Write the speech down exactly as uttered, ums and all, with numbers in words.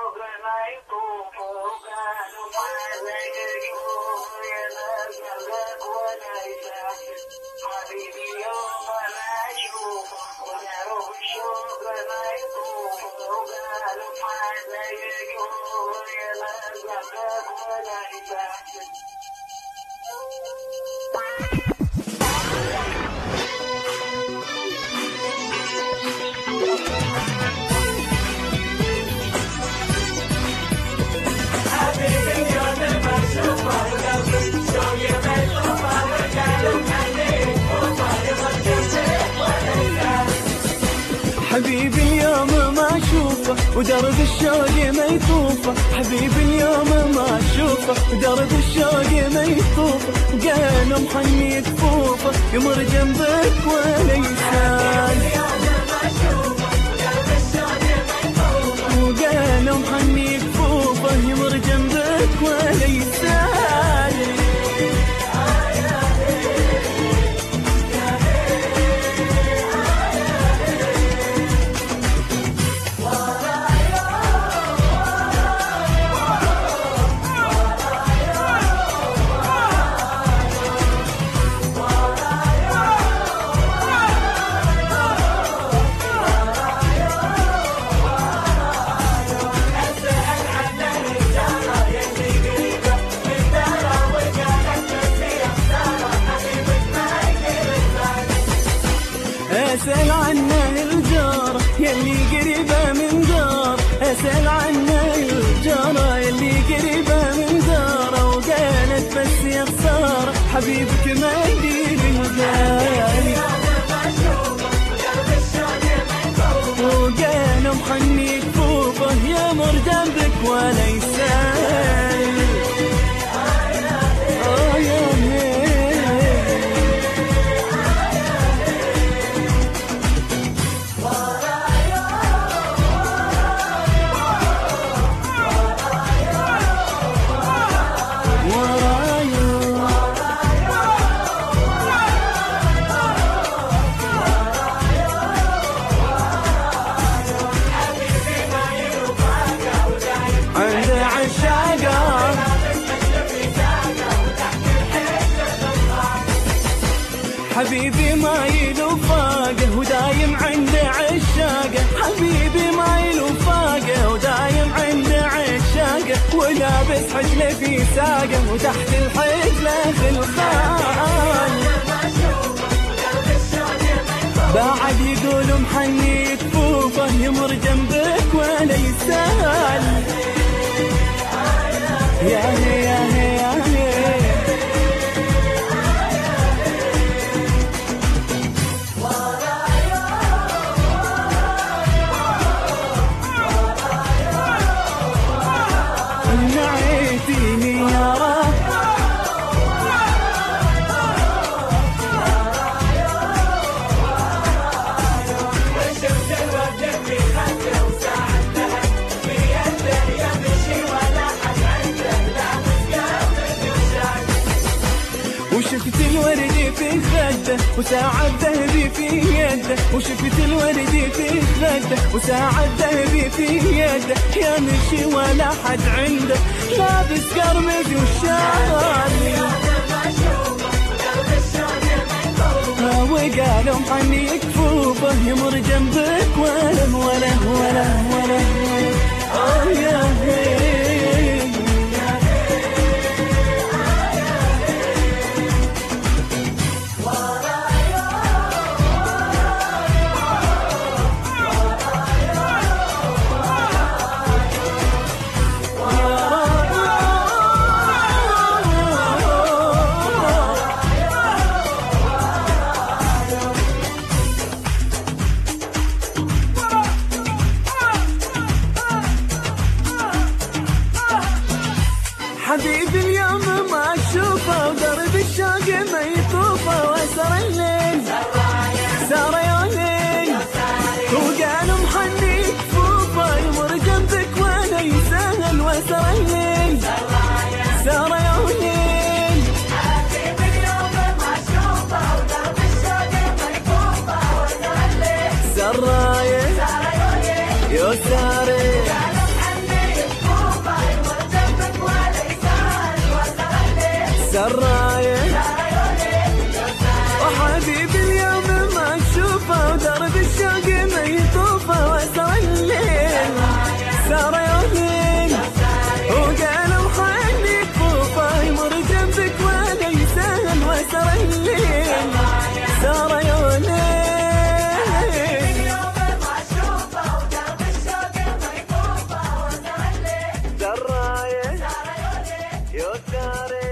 حبيبي اليوم ما اشوفه ودرب الشوق ما يطوفه، حبيبي اليوم ما اشوفه ودرب الشوق ما يطوفه، قال محني كفوفه يمر جنبك ولا يسال، وقال محني كفوفه يمر جنبك ولا يسال. اسأل عنه الجارة يلي قريبة من دار، اسأل عنه الجارة يلي قريبة من داره، وقالت بس يا خسارة حبيبك ما يدير الغالي، وقال محني كفوفه يمر جنبك ولا يسال. حبيبي ما يلوفاقه ودايم عنده عشاقه، حبيبي ما يلوفاقه ودايم عنده عشاقه، ولابس حجله في ساقه وتحت الحجله خلخال، بعد يقول محني كفوفه يمر جنبك ولا يسال. يا هي يا هي يا هي نعيتيني يا رب وشفت الوجه في خده وساعدته في يده يمشي ولا حد عنده لابس قلبك وشاك، وشفت الورد في خده وساعة ذهبي في يده، وشفت الورد في خده وساعة ذهبي في يده، يمشي ولا حد عنده لابس قرمز وشال، وقالوا محني كفوفه يمر جنبك ولا ولا ولا ولا آه يا هي. حبيبي اليوم ما اشوفه ودرب الشوق ما يطوفه، واسر الليل سار يا ليل، وقال محني كفوفه يمر جنبك ولا يسهل، واسر الليل سار يا ليل. حبيبي اليوم ما اشوفه ودرب الشوق ما يطوفه، واسر الليل سرايا يا ساري حبيبي اليوم ما اشوفه ودرب الشوق ما يطوفه واسر الليل سار يومين وقالوا حني كفوفه يمر جنبك ولا يسهل واسر الليل سار يومين اليوم ما اشوفه ودرب الشوق ما يطوفه واسر الليل سرايا يا ساري